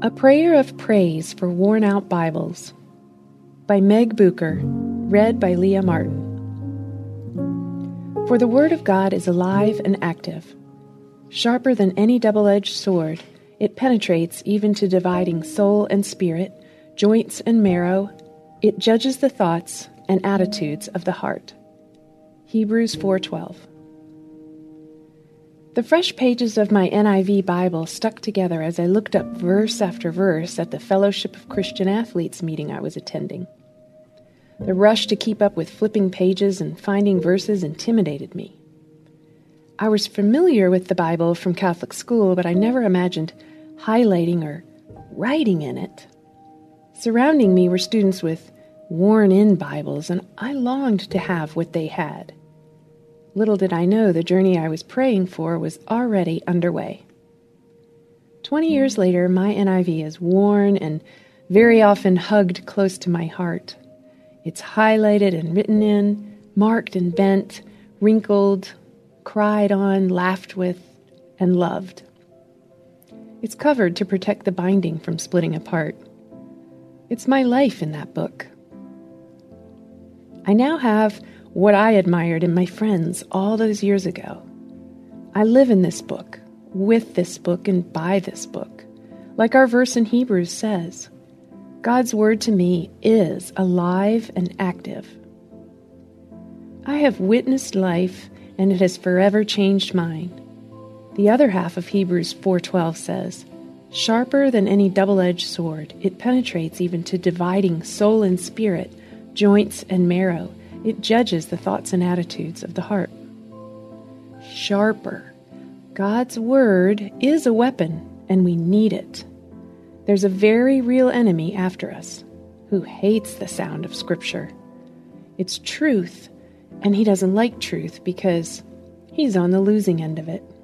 A Prayer of Praise for Worn-Out Bibles by Meg Bucher, read by Leah Martin. For the Word of God is alive and active. Sharper than any double-edged sword, it penetrates even to dividing soul and spirit, joints and marrow. It judges the thoughts and attitudes of the heart. Hebrews 4:12. The fresh pages of my NIV Bible stuck together as I looked up verse after verse at the Fellowship of Christian Athletes meeting I was attending. The rush to keep up with flipping pages and finding verses intimidated me. I was familiar with the Bible from Catholic school, but I never imagined highlighting or writing in it. Surrounding me were students with worn-in Bibles, and I longed to have what they had. Little did I know the journey I was praying for was already underway. 20 years later, my NIV is worn and very often hugged close to my heart. It's highlighted and written in, marked and bent, wrinkled, cried on, laughed with, and loved. It's covered to protect the binding from splitting apart. It's my life in that book. I now have what I admired in my friends all those years ago. I live in this book, with this book, and by this book. Like our verse in Hebrews says, God's word to me is alive and active. I have witnessed life, and it has forever changed mine. The other half of Hebrews 4:12 says, sharper than any double-edged sword, it penetrates even to dividing soul and spirit, joints and marrow. It judges the thoughts and attitudes of the heart. Sharper. God's word is a weapon, and we need it. There's a very real enemy after us who hates the sound of Scripture. It's truth, and he doesn't like truth because he's on the losing end of it.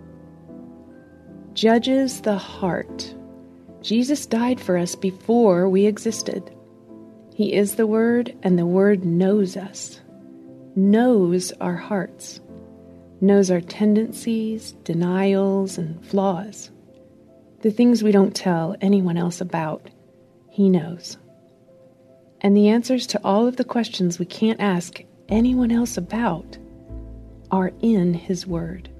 Judges the heart. Jesus died for us before we existed. He is the Word, and the Word knows us, knows our hearts, knows our tendencies, denials, and flaws. The things we don't tell anyone else about, He knows. And the answers to all of the questions we can't ask anyone else about are in His Word.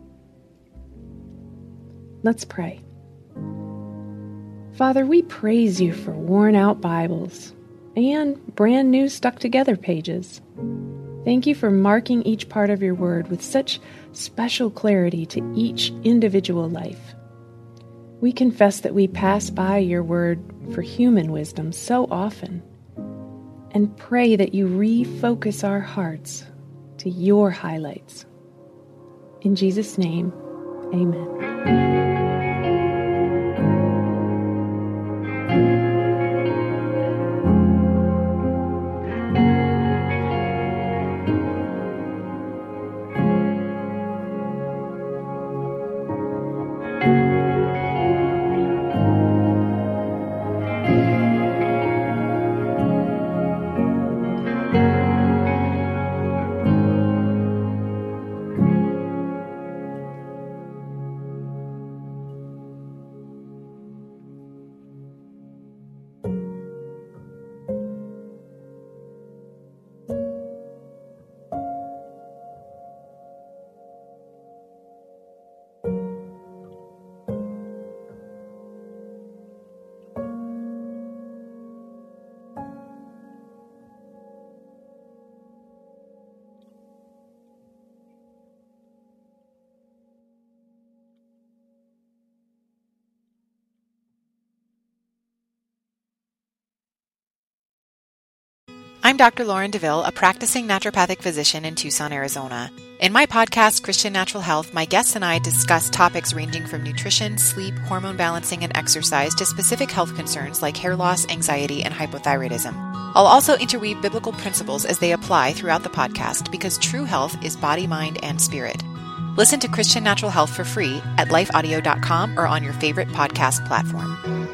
Let's pray. Father, we praise You for worn-out Bibles and brand new stuck-together pages. Thank You for marking each part of Your word with such special clarity to each individual life. We confess that we pass by Your word for human wisdom so often, and pray that You refocus our hearts to Your highlights. In Jesus' name, amen. I'm Dr. Lauren DeVille, a practicing naturopathic physician in Tucson, Arizona. In my podcast, Christian Natural Health, my guests and I discuss topics ranging from nutrition, sleep, hormone balancing, and exercise to specific health concerns like hair loss, anxiety, and hypothyroidism. I'll also interweave biblical principles as they apply throughout the podcast because true health is body, mind, and spirit. Listen to Christian Natural Health for free at lifeaudio.com or on your favorite podcast platform.